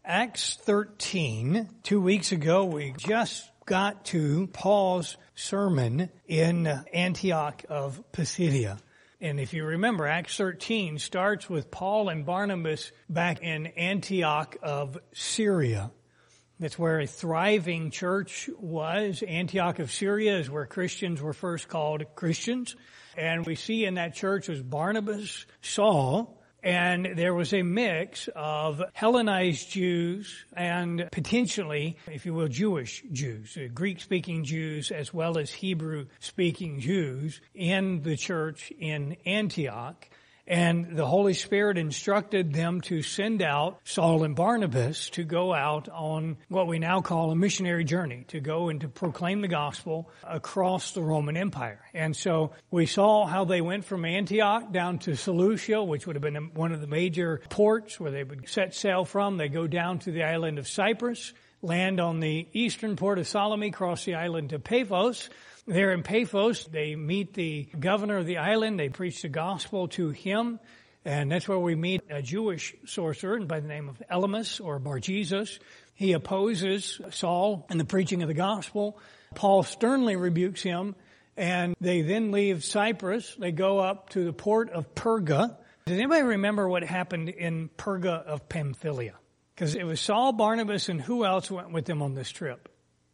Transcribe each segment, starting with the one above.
Acts 13, 2 weeks ago, we just got to Paul's sermon in Antioch of Pisidia. And if you remember, Acts 13 starts with Paul and Barnabas back in Antioch of Syria. That's where a thriving church was. Antioch of Syria is where Christians were first called Christians. And we see in that church was Barnabas, Saul, and there was a mix of Hellenized Jews and potentially, if you will, Jewish Jews, Greek-speaking Jews as well as Hebrew-speaking Jews in the church in Antioch. And the Holy Spirit instructed them to send out Saul and Barnabas to go out on what we now call a missionary journey, to go and to proclaim the gospel across the Roman Empire. And so we saw how they went from Antioch down to Seleucia, which would have been one of the major ports where they would set sail from. They go down to the island of Cyprus, land on the eastern port of Salome, cross the island to Paphos. There in Paphos, they meet the governor of the island. They preach the gospel to him. And that's where we meet a Jewish sorcerer by the name of Elymas or Bar-Jesus. He opposes Saul in the preaching of the gospel. Paul sternly rebukes him. And they then leave Cyprus. They go up to the port of Perga. Does anybody remember what happened in Perga of Pamphylia? Because it was Saul, Barnabas, and who else went with them on this trip?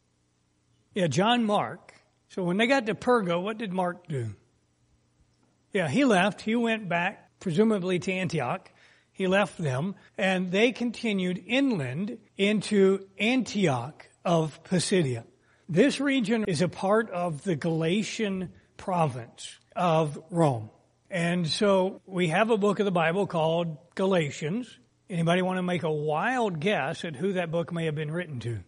Yeah, John Mark. So when they got to Perga, what did Mark do? Yeah, he left. He went back, presumably to Antioch. He left them, and they continued inland into Antioch of Pisidia. This region is a part of the Galatian province of Rome. And so we have a book of the Bible called Galatians. Anybody want to make a wild guess at who that book may have been written to?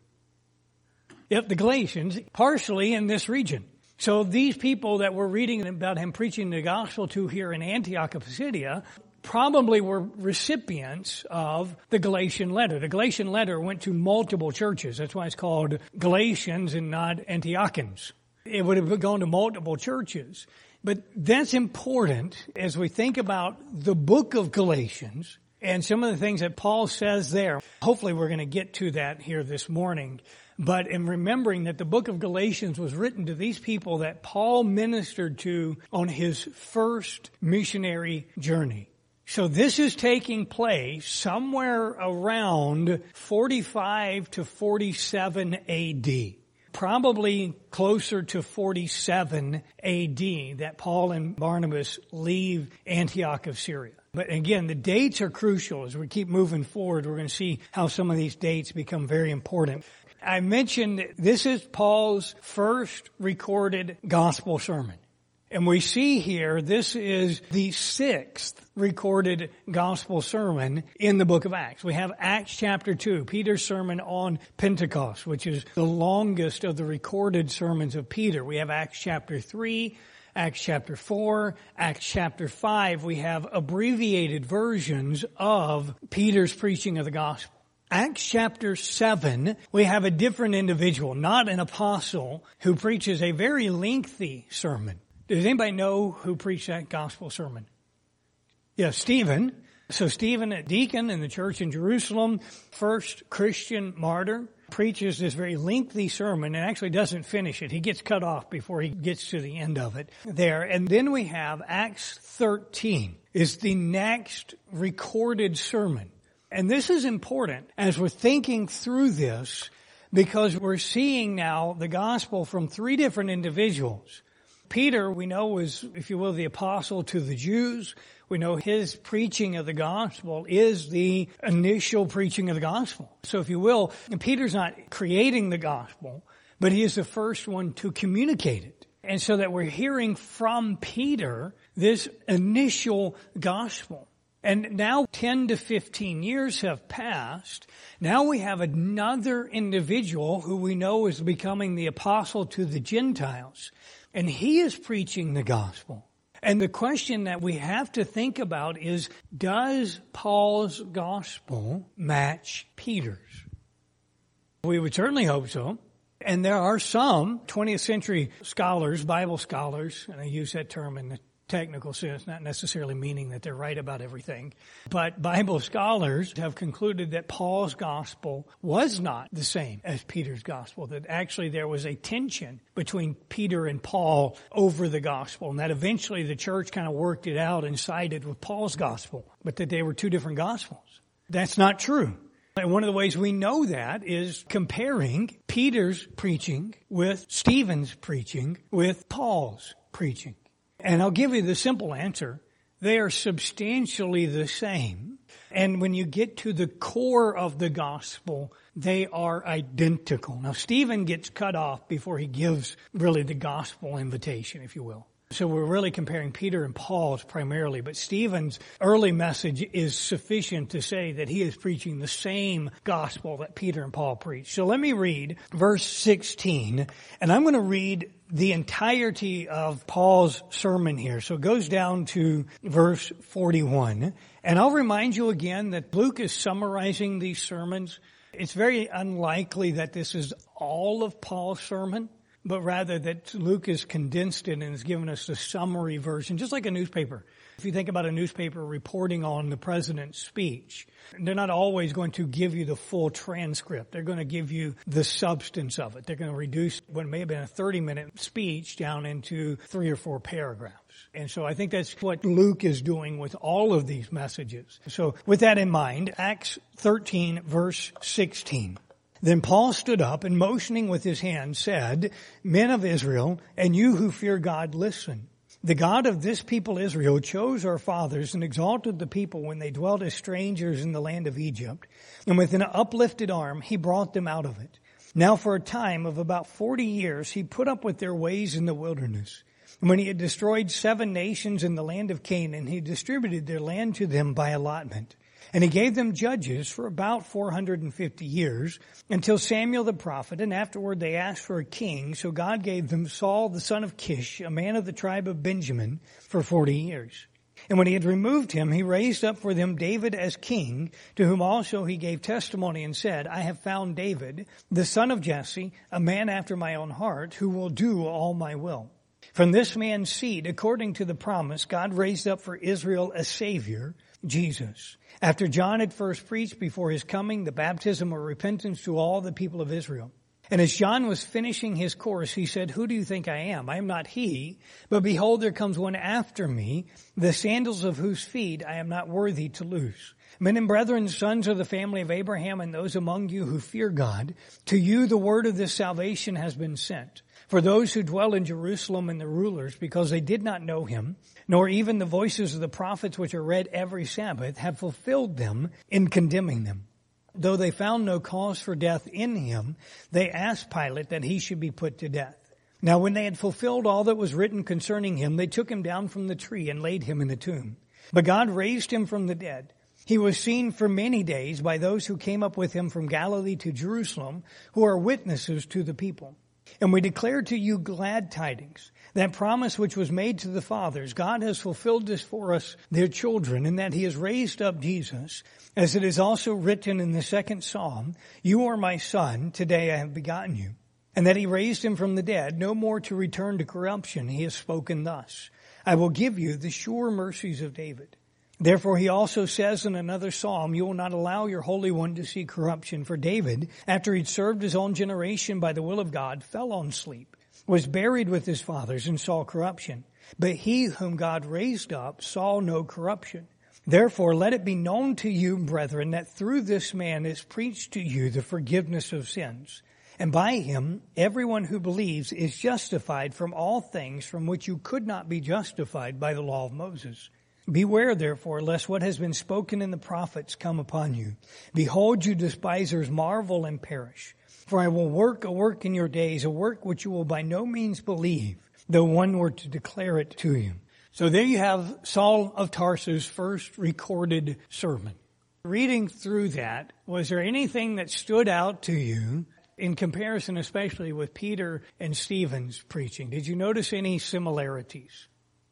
Yep, the Galatians, partially in this region. So these people that we're reading about him preaching the gospel to here in Antioch of Pisidia probably were recipients of the Galatian letter. The Galatian letter went to multiple churches. That's why it's called Galatians and not Antiochians. It would have gone to multiple churches. But that's important as we think about the book of Galatians and some of the things that Paul says there. Hopefully we're going to get to that here this morning. But in remembering that the book of Galatians was written to these people that Paul ministered to on his first missionary journey. So this is taking place somewhere around 45 to 47 AD. Probably closer to 47 AD that Paul and Barnabas leave Antioch of Syria. But again, the dates are crucial. As we keep moving forward, we're going to see how some of these dates become very important. I mentioned this is Paul's first recorded gospel sermon. And we see here, this is the sixth recorded gospel sermon in the book of Acts. We have Acts chapter 2, Peter's sermon on Pentecost, which is the longest of the recorded sermons of Peter. We have Acts chapter 3, Acts chapter 4, Acts chapter 5. We have abbreviated versions of Peter's preaching of the gospel. Acts chapter 7, we have a different individual, not an apostle, who preaches a very lengthy sermon. Does anybody know who preached that gospel sermon? Yeah, Stephen. So Stephen, a deacon in the church in Jerusalem, first Christian martyr, preaches this very lengthy sermon and actually doesn't finish it. He gets cut off before he gets to the end of it there. And then we have Acts 13 is the next recorded sermon. And this is important as we're thinking through this because we're seeing now the gospel from three different individuals. Peter, we know, was, if you will, the apostle to the Jews. We know his preaching of the gospel is the initial preaching of the gospel. So if you will, Peter's not creating the gospel, but he is the first one to communicate it. And so that we're hearing from Peter this initial gospel. And now 10 to 15 years have passed. Now we have another individual who we know is becoming the apostle to the Gentiles. And he is preaching the gospel. And the question that we have to think about is, does Paul's gospel match Peter's? We would certainly hope so. And there are some 20th century scholars, Bible scholars, and I use that term in the technical sense, not necessarily meaning that they're right about everything. But Bible scholars have concluded that Paul's gospel was not the same as Peter's gospel, that actually there was a tension between Peter and Paul over the gospel, and that eventually the church kind of worked it out and sided with Paul's gospel, but that they were two different gospels. That's not true. And one of the ways we know that is comparing Peter's preaching with Stephen's preaching with Paul's preaching. And I'll give you the simple answer. They are substantially the same. And when you get to the core of the gospel, they are identical. Now, Stephen gets cut off before he gives really the gospel invitation, if you will. So we're really comparing Peter and Paul's primarily, but Stephen's early message is sufficient to say that he is preaching the same gospel that Peter and Paul preached. So let me read verse 16, and I'm going to read the entirety of Paul's sermon here. So it goes down to verse 41. And I'll remind you again that Luke is summarizing these sermons. It's very unlikely that this is all of Paul's sermon, but rather that Luke has condensed it and has given us the summary version, just like a newspaper. If you think about a newspaper reporting on the president's speech, they're not always going to give you the full transcript. They're going to give you the substance of it. They're going to reduce what may have been a 30-minute speech down into 3 or 4 paragraphs. And so I think that's what Luke is doing with all of these messages. So with that in mind, Acts 13, verse 16. Then Paul stood up and motioning with his hand said, Men of Israel, and you who fear God, listen. The God of this people Israel chose our fathers and exalted the people when they dwelt as strangers in the land of Egypt. And with an uplifted arm, he brought them out of it. Now for a time of about 40 years, he put up with their ways in the wilderness. And when he had destroyed 7 nations in the land of Canaan, he distributed their land to them by allotment. And he gave them judges for about 450 years until Samuel the prophet, and afterward they asked for a king. So God gave them Saul the son of Kish, a man of the tribe of Benjamin, for 40 years. And when he had removed him, he raised up for them David as king, to whom also he gave testimony and said, I have found David, the son of Jesse, a man after my own heart, who will do all my will. From this man's seed, according to the promise, God raised up for Israel a Savior, Jesus. After John had first preached before his coming the baptism of repentance to all the people of Israel. And as John was finishing his course, he said, Who do you think I am? I am not he, but behold, there comes one after me, the sandals of whose feet I am not worthy to loose. Men and brethren, sons of the family of Abraham, and those among you who fear God, to you the word of this salvation has been sent. For those who dwell in Jerusalem and the rulers, because they did not know him, nor even the voices of the prophets which are read every Sabbath, have fulfilled them in condemning them. Though they found no cause for death in him, they asked Pilate that he should be put to death. Now when they had fulfilled all that was written concerning him, they took him down from the tree and laid him in the tomb. But God raised him from the dead. He was seen for many days by those who came up with him from Galilee to Jerusalem, who are witnesses to the people. And we declare to you glad tidings. That promise which was made to the fathers, God has fulfilled this for us, their children, in that he has raised up Jesus, as it is also written in the 2nd Psalm, You are my son, today I have begotten you. And that he raised him from the dead, no more to return to corruption. He has spoken thus, I will give you the sure mercies of David. Therefore he also says in another psalm, You will not allow your Holy One to see corruption. For David, after he'd served his own generation by the will of God, fell on sleep, was buried with his fathers, and saw corruption. But he whom God raised up saw no corruption. Therefore let it be known to you, brethren, that through this man is preached to you the forgiveness of sins. And by him everyone who believes is justified from all things from which you could not be justified by the law of Moses. Beware, therefore, lest what has been spoken in the prophets come upon you. Behold, you despisers marvel and perish. For I will work a work in your days, a work which you will by no means believe, though one were to declare it to you. So there you have Saul of Tarsus' first recorded sermon. Reading through that, was there anything that stood out to you in comparison, especially with Peter and Stephen's preaching? Did you notice any similarities?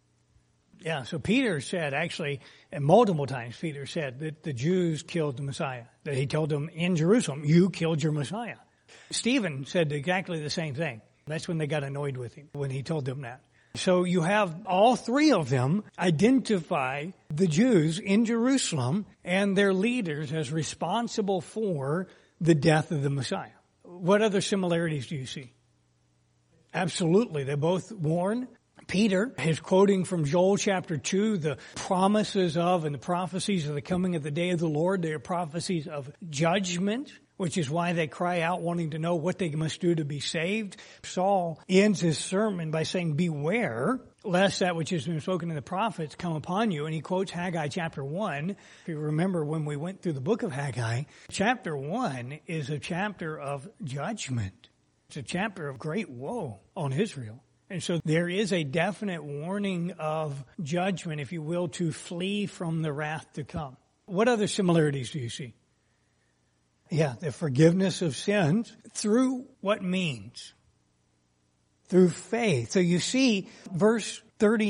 Yeah, so Peter said, actually, and multiple times Peter said that the Jews killed the Messiah. That he told them in Jerusalem, you killed your Messiah. Stephen said exactly the same thing. That's when they got annoyed with him, when he told them that. So you have all three of them identify the Jews in Jerusalem and their leaders as responsible for the death of the Messiah. What other similarities do you see? Absolutely. They both warn. Peter is quoting from Joel chapter 2, the promises of and the prophecies of the coming of the day of the Lord. They are prophecies of judgment, which is why they cry out wanting to know what they must do to be saved. Saul ends his sermon by saying, beware lest that which has been spoken in the prophets come upon you. And he quotes Haggai chapter 1. If you remember when we went through the book of Haggai, chapter 1 is a chapter of judgment. It's a chapter of great woe on Israel. And so there is a definite warning of judgment, if you will, to flee from the wrath to come. What other similarities do you see? Yeah, the forgiveness of sins through what means? Through faith. So you see, verse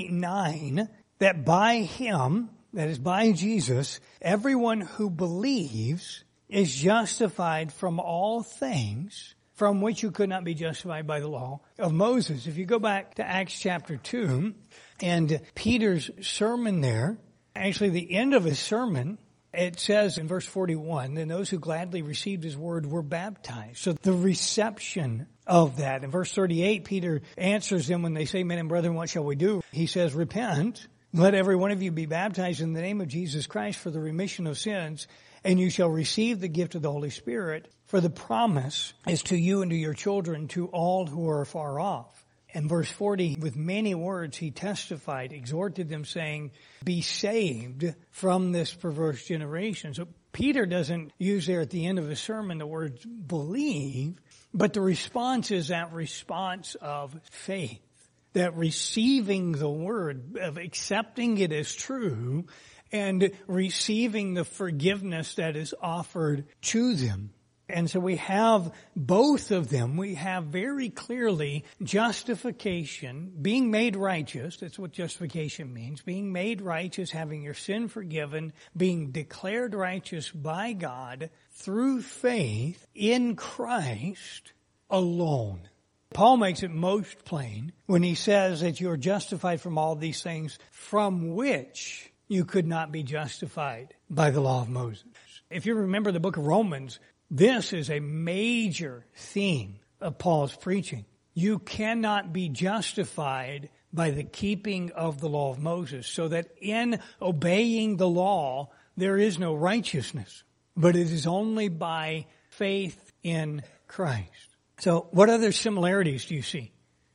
39, that by Him, that is by Jesus, everyone who believes is justified from all things from which you could not be justified by the law of Moses. If you go back to Acts chapter 2 and Peter's sermon there, actually the end of his sermon, it says in verse 41, then those who gladly received his word were baptized. So the reception of that. In verse 38, Peter answers them when they say, men and brethren, what shall we do? He says, repent, let every one of you be baptized in the name of Jesus Christ for the remission of sins, and you shall receive the gift of the Holy Spirit, for the promise is to you and to your children, to all who are far off. And verse 40, with many words he testified, exhorted them, saying, be saved from this perverse generation. So Peter doesn't use there at the end of the sermon the word believe, but the response is that response of faith, that receiving the word, of accepting it as true, and receiving the forgiveness that is offered to them. And so we have both of them. We have very clearly justification, being made righteous. That's what justification means. Being made righteous, having your sin forgiven, being declared righteous by God through faith in Christ alone. Paul makes it most plain when he says that you are justified from all these things from which you could not be justified by the law of Moses. If you remember the book of Romans, this is a major theme of Paul's preaching. You cannot be justified by the keeping of the law of Moses, so that in obeying the law, there is no righteousness, but it is only by faith in Christ. So what other similarities do you see?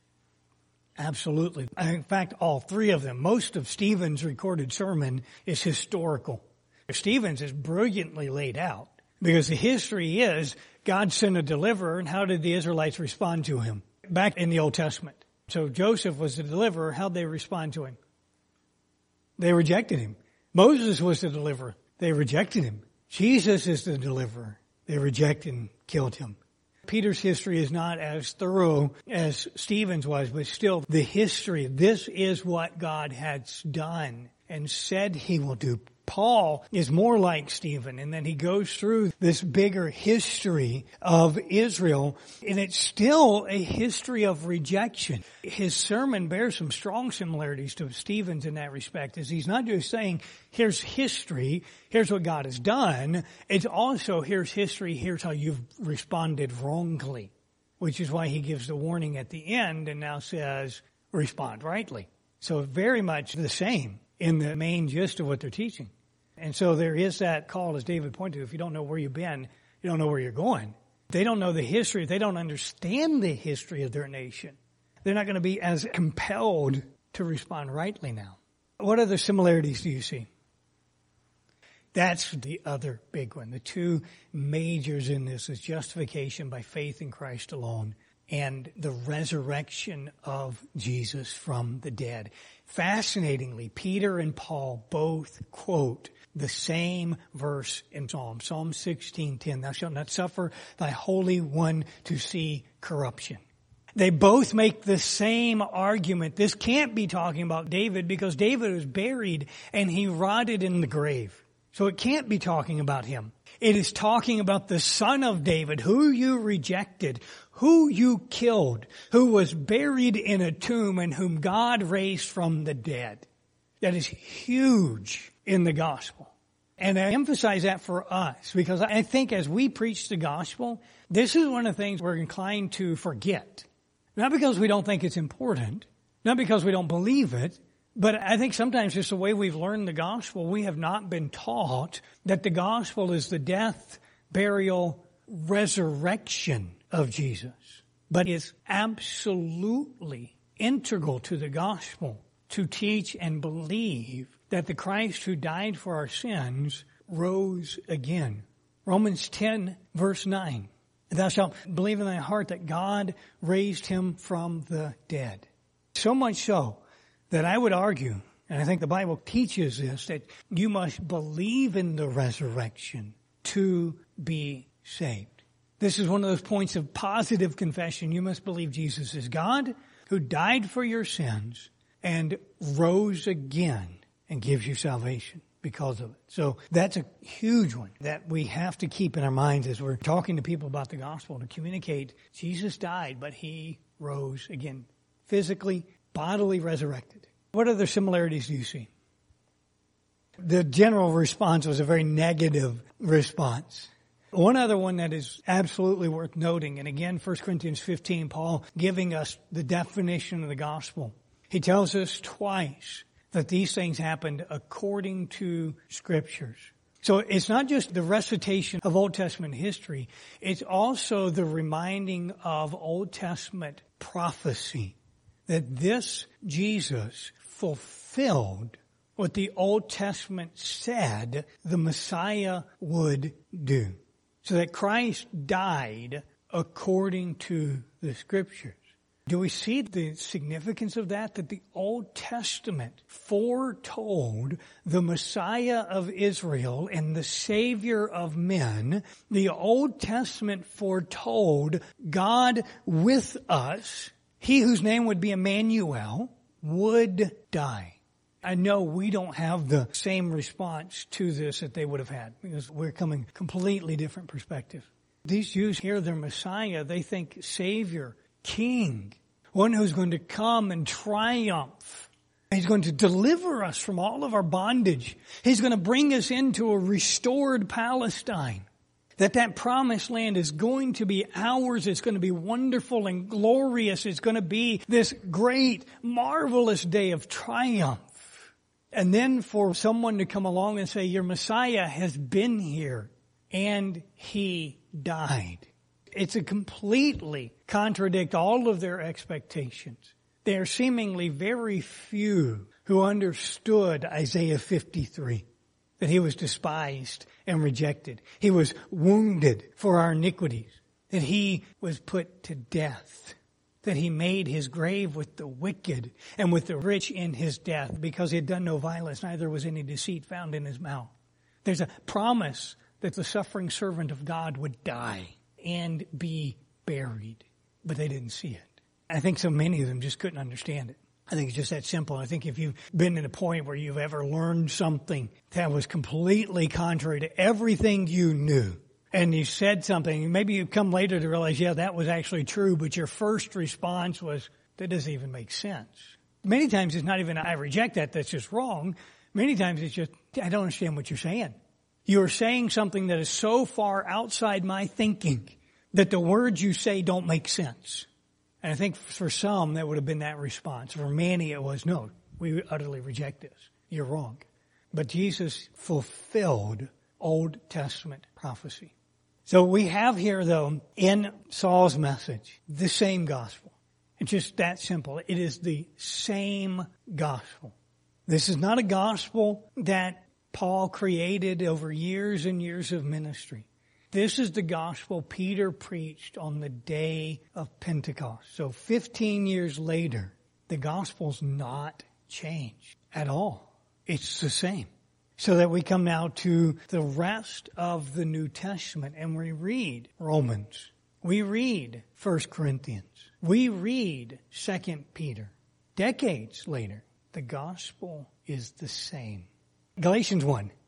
Absolutely. In fact, all three of them. Most of Stephen's recorded sermon is historical. Stephen's is brilliantly laid out. Because the history is God sent a deliverer, and how did the Israelites respond to him? Back in the Old Testament. So Joseph was the deliverer. How'd they respond to him? They rejected him. Moses was the deliverer. They rejected him. Jesus is the deliverer. They rejected and killed him. Peter's history is not as thorough as Stephen's was, but still the history. This is what God has done and said he will do. Paul is more like Stephen, and then he goes through this bigger history of Israel, and it's still a history of rejection. His sermon bears some strong similarities to Stephen's in that respect, as he's not just saying, here's history, here's what God has done. It's also, here's history, here's how you've responded wrongly, which is why he gives the warning at the end and now says, respond rightly. So very much the same in the main gist of what they're teaching. And so there is that call, as David pointed to, if you don't know where you've been, you don't know where you're going. If they don't know the history, if they don't understand the history of their nation, they're not going to be as compelled to respond rightly now. What other similarities do you see? That's the other big one. The two majors in this is justification by faith in Christ alone and the resurrection of Jesus from the dead. Fascinatingly, Peter and Paul both quote the same verse in Psalm 16:10, thou shalt not suffer thy Holy One to see corruption. They both make the same argument. This can't be talking about David because David was buried and he rotted in the grave. So it can't be talking about him. It is talking about the Son of David, who you rejected, who you killed, who was buried in a tomb, and whom God raised from the dead. That is huge in the gospel. And I emphasize that for us because I think as we preach the gospel, this is one of the things we're inclined to forget. Not because we don't think it's important, not because we don't believe it, but I think sometimes just the way we've learned the gospel, we have not been taught that the gospel is the death, burial, resurrection of Jesus. But it's absolutely integral to the gospel to teach and believe that the Christ who died for our sins rose again. Romans 10 verse 9. Thou shalt believe in thy heart that God raised him from the dead. So much so that I would argue, and I think the Bible teaches this, that you must believe in the resurrection to be saved. This is one of those points of positive confession. You must believe Jesus is God who died for your sins and rose again and gives you salvation because of it. So that's a huge one that we have to keep in our minds as we're talking to people about the gospel, to communicate Jesus died, but he rose again, physically, bodily resurrected. What other similarities do you see? The general response was a very negative response. One other one that is absolutely worth noting, and again, 1 Corinthians 15, Paul giving us the definition of the gospel. He tells us twice that these things happened according to Scriptures. So it's not just the recitation of Old Testament history, it's also the reminding of Old Testament prophecy. That this Jesus fulfilled what the Old Testament said the Messiah would do. So that Christ died according to the Scriptures. Do we see the significance of that? That the Old Testament foretold the Messiah of Israel and the Savior of men. The Old Testament foretold God with us. He whose name would be Emmanuel would die. I know we don't have the same response to this that they would have had because we're coming completely different perspective. These Jews hear their Messiah, they think Savior, King, one who's going to come and triumph. He's going to deliver us from all of our bondage. He's going to bring us into a restored Palestine. That promised land is going to be ours. It's going to be wonderful and glorious. It's going to be this great, marvelous day of triumph. And then for someone to come along and say, your Messiah has been here and he died. It's a completely contradict all of their expectations. There are seemingly very few who understood Isaiah 53. That he was despised and rejected. He was wounded for our iniquities. That he was put to death. That he made his grave with the wicked and with the rich in his death because he had done no violence, neither was any deceit found in his mouth. There's a promise that the suffering servant of God would die and be buried. But they didn't see it. I think so many of them just couldn't understand it. I think it's just that simple. I think if you've been in a point where you've ever learned something that was completely contrary to everything you knew, and you said something, maybe you come later to realize, yeah, that was actually true, but your first response was, that doesn't even make sense. Many times it's not even, I reject that, that's just wrong. Many times it's just, I don't understand what you're saying. You're saying something that is so far outside my thinking that the words you say don't make sense. And I think for some, that would have been that response. For many, it was, no, we utterly reject this. You're wrong. But Jesus fulfilled Old Testament prophecy. So we have here, though, in Saul's message, the same gospel. It's just that simple. It is the same gospel. This is not a gospel that Paul created over years and years of ministry. This is the gospel Peter preached on the day of Pentecost. So 15 years later, the gospel's not changed at all. It's the same. So that we come now to the rest of the New Testament and we read Romans. We read 1 Corinthians. We read 2 Peter. Decades later, the gospel is the same. Galatians 1.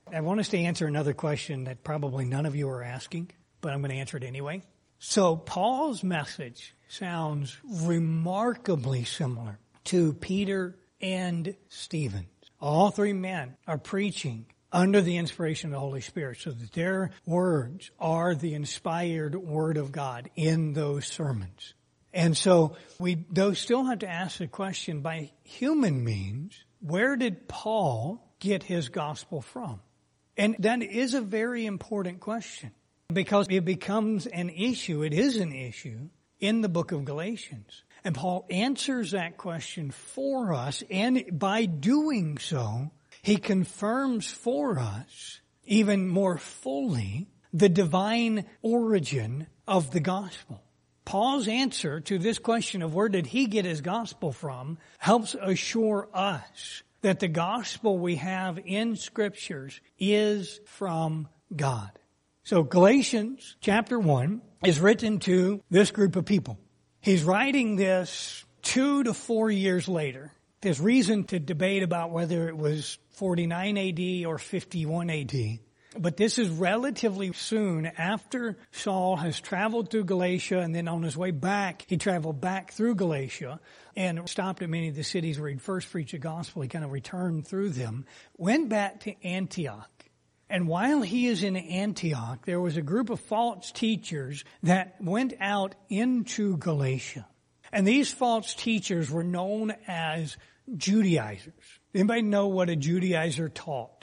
I want us to answer another question that probably none of you are asking, but I'm going to answer it anyway. So Paul's message sounds remarkably similar to Peter and Stephen. All three men are preaching under the inspiration of the Holy Spirit, so that their words are the inspired Word of God in those sermons. And so we still have to ask the question, by human means, where did Paul get his gospel from? And that is a very important question, because it becomes an issue. It is an issue in the book of Galatians. And Paul answers that question for us, and by doing so, he confirms for us even more fully the divine origin of the gospel. Paul's answer to this question of where did he get his gospel from helps assure us that the gospel we have in Scriptures is from God. So Galatians chapter 1 is written to this group of people. He's writing this 2 to 4 years later. There's reason to debate about whether it was 49 AD or 51 AD. But this is relatively soon after Saul has traveled through Galatia, and then on his way back, he traveled back through Galatia and stopped at many of the cities where he'd first preached the gospel. He kind of returned through them, went back to Antioch. And while he is in Antioch, there was a group of false teachers that went out into Galatia. And these false teachers were known as Judaizers. Anybody know what a Judaizer taught?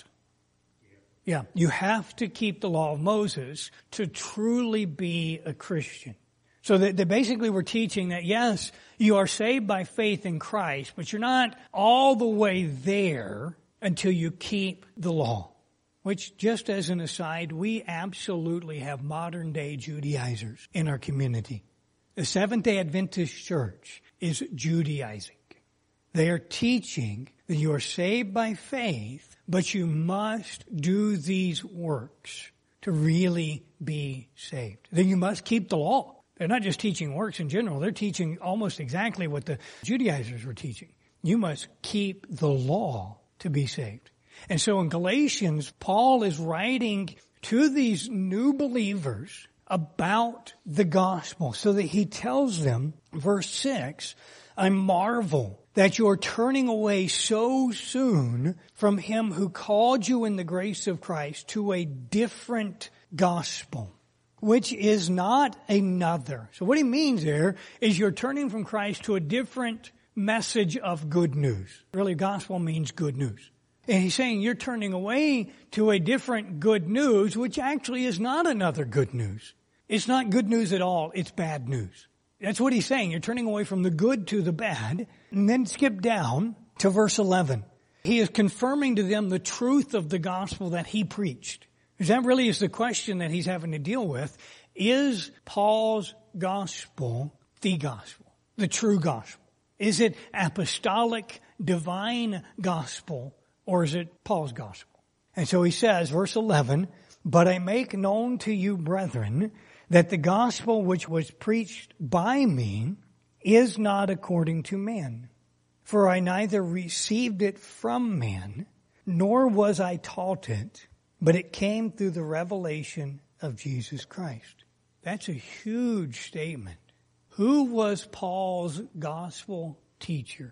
Yeah, you have to keep the law of Moses to truly be a Christian. So they basically were teaching that, yes, you are saved by faith in Christ, but you're not all the way there until you keep the law. Which, just as an aside, we absolutely have modern day Judaizers in our community. The Seventh-day Adventist Church is Judaizing. They are teaching that you are saved by faith, but you must do these works to really be saved. Then you must keep the law. They're not just teaching works in general. They're teaching almost exactly what the Judaizers were teaching. You must keep the law to be saved. And so in Galatians, Paul is writing to these new believers about the gospel, so that he tells them, verse 6, I marvel that you are turning away so soon from him who called you in the grace of Christ to a different gospel, which is not another. So what he means there is you're turning from Christ to a different message of good news. Really, gospel means good news. And he's saying you're turning away to a different good news, which actually is not another good news. It's not good news at all. It's bad news. That's what he's saying. You're turning away from the good to the bad. And then skip down to verse 11. He is confirming to them the truth of the gospel that he preached. Because that really is the question that he's having to deal with. Is Paul's gospel the gospel? The true gospel? Is it apostolic, divine gospel? Or is it Paul's gospel? And so he says, verse 11, but I make known to you, brethren, that the gospel which was preached by me is not according to man. For I neither received it from man, nor was I taught it, but it came through the revelation of Jesus Christ. That's a huge statement. Who was Paul's gospel teacher?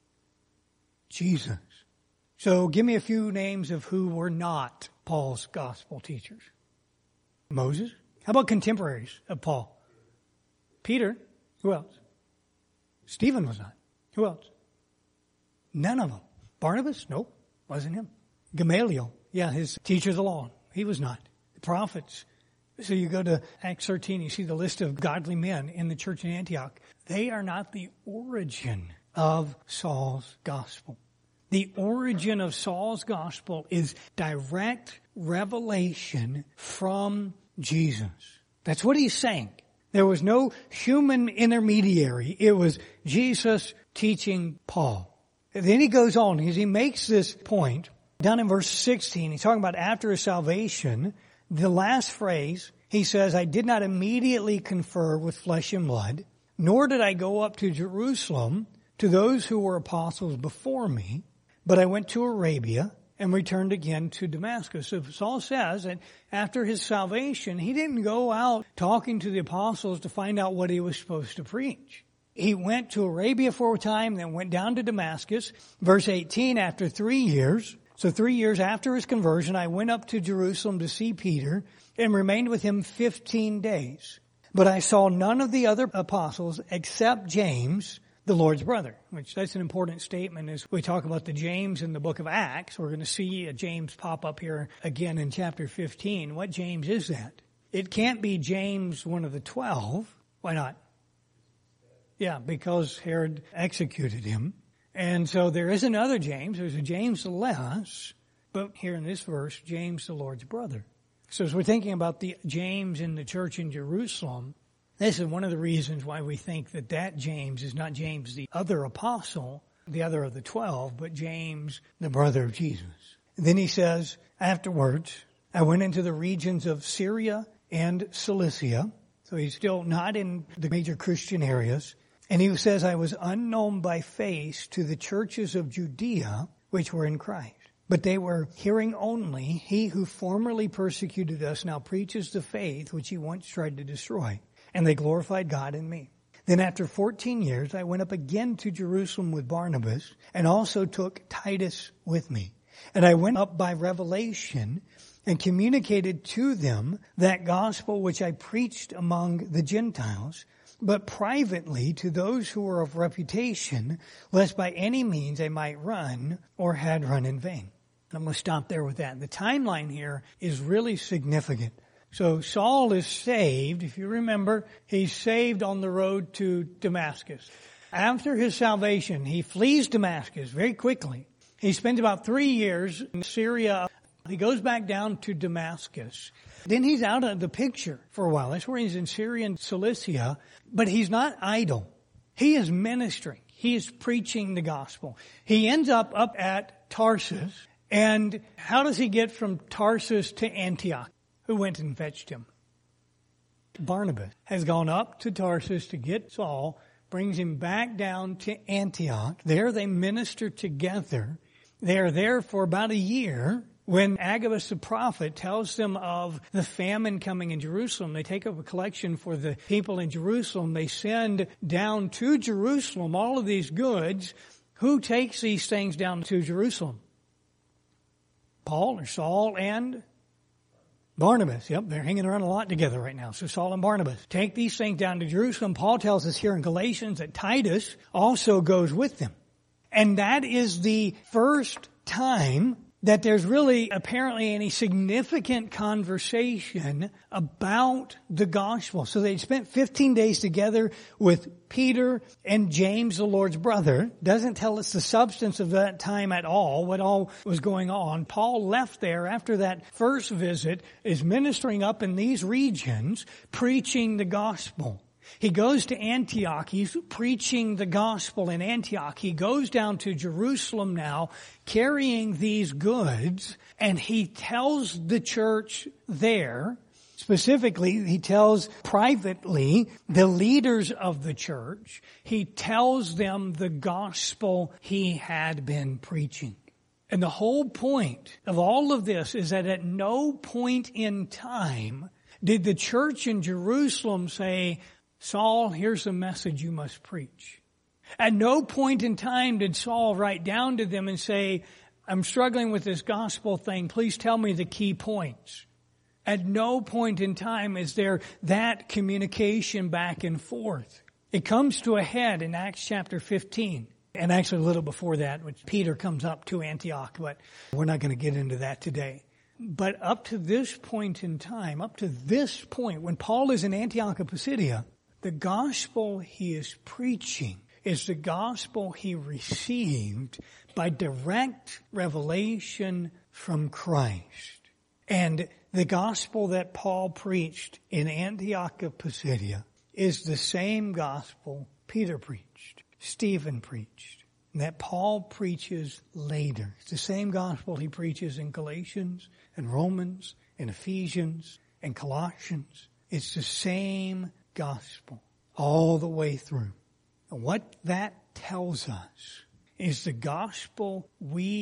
Jesus. So give me a few names of who were not Paul's gospel teachers. Moses. How about contemporaries of Paul? Peter. Who else? Stephen was not. Who else? None of them. Barnabas? Nope. Wasn't him. Gamaliel. Yeah, his teacher of the law. He was not. The prophets. So you go to Acts 13, you see the list of godly men in the church in Antioch. They are not the origin of Saul's gospel. The origin of Saul's gospel is direct revelation from Jesus. That's what he's saying. There was no human intermediary. It was Jesus teaching Paul. And then he goes on, he makes this point down in verse 16. He's talking about after his salvation. The last phrase, he says, I did not immediately confer with flesh and blood, nor did I go up to Jerusalem to those who were apostles before me, but I went to Arabia and returned again to Damascus. So Saul says that after his salvation, he didn't go out talking to the apostles to find out what he was supposed to preach. He went to Arabia for a time, then went down to Damascus. Verse 18, after 3 years, so 3 years after his conversion, I went up to Jerusalem to see Peter and remained with him 15 days. But I saw none of the other apostles except James, the Lord's brother, which that's an important statement as we talk about the James in the book of Acts. We're going to see a James pop up here again in chapter 15. What James is that? It can't be James, one of the 12. Why not? Yeah, because Herod executed him. And so there is another James. There's a James less, but here in this verse, James, the Lord's brother. So as we're thinking about the James in the church in Jerusalem, this is one of the reasons why we think that that James is not James, the other apostle, the other of the 12, but James, the brother of Jesus. And then he says, afterwards, I went into the regions of Syria and Cilicia. So he's still not in the major Christian areas. And he says, I was unknown by face to the churches of Judea, which were in Christ. But they were hearing only, he who formerly persecuted us now preaches the faith which he once tried to destroy. And they glorified God in me. Then after 14 years, I went up again to Jerusalem with Barnabas and also took Titus with me. And I went up by revelation and communicated to them that gospel which I preached among the Gentiles, but privately to those who were of reputation, lest by any means I might run or had run in vain. I'm going to stop there with that. The timeline here is really significant. So Saul is saved. If you remember, he's saved on the road to Damascus. After his salvation, he flees Damascus very quickly. He spends about 3 years in Syria. He goes back down to Damascus. Then he's out of the picture for a while. That's where he's in Syria and Cilicia. But he's not idle. He is ministering. He is preaching the gospel. He ends up at Tarsus. And how does he get from Tarsus to Antioch? Who went and fetched him? Barnabas has gone up to Tarsus to get Saul, brings him back down to Antioch. There they minister together. They are there for about a year. When Agabus the prophet tells them of the famine coming in Jerusalem, they take up a collection for the people in Jerusalem. They send down to Jerusalem all of these goods. Who takes these things down to Jerusalem? Paul or Saul and Barnabas. Yep, they're hanging around a lot together right now. So Saul and Barnabas take these things down to Jerusalem. Paul tells us here in Galatians that Titus also goes with them. And that is the first time that there's really apparently any significant conversation about the gospel. So they spent 15 days together with Peter and James, the Lord's brother. Doesn't tell us the substance of that time at all, what all was going on. Paul left there after that first visit, is ministering up in these regions, preaching the gospel. He goes to Antioch. He's preaching the gospel in Antioch. He goes down to Jerusalem now, carrying these goods, and he tells the church there, specifically, he tells privately the leaders of the church, he tells them the gospel he had been preaching. And the whole point of all of this is that at no point in time did the church in Jerusalem say, Saul, here's the message you must preach. At no point in time did Saul write down to them and say, I'm struggling with this gospel thing. Please tell me the key points. At no point in time is there that communication back and forth. It comes to a head in Acts chapter 15. And actually a little before that, when Peter comes up to Antioch, but we're not going to get into that today. But up to this point in time, up to this point, when Paul is in Antioch of Pisidia, the gospel he is preaching is the gospel he received by direct revelation from Christ. And the gospel that Paul preached in Antioch of Pisidia is the same gospel Peter preached, Stephen preached, and that Paul preaches later. It's the same gospel he preaches in Galatians and Romans and Ephesians and Colossians. It's the same gospel all the way through. And what that tells us is the gospel we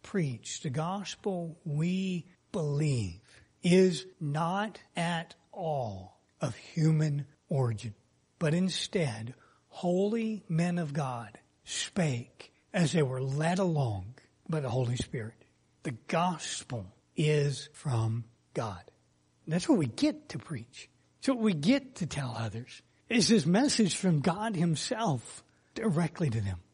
preach, the gospel we believe, is not at all of human origin, but instead holy men of God spake as they were led along by the Holy Spirit. The gospel is from God. And that's what we get to preach. It's what we get to tell others. It's this message from God himself directly to them.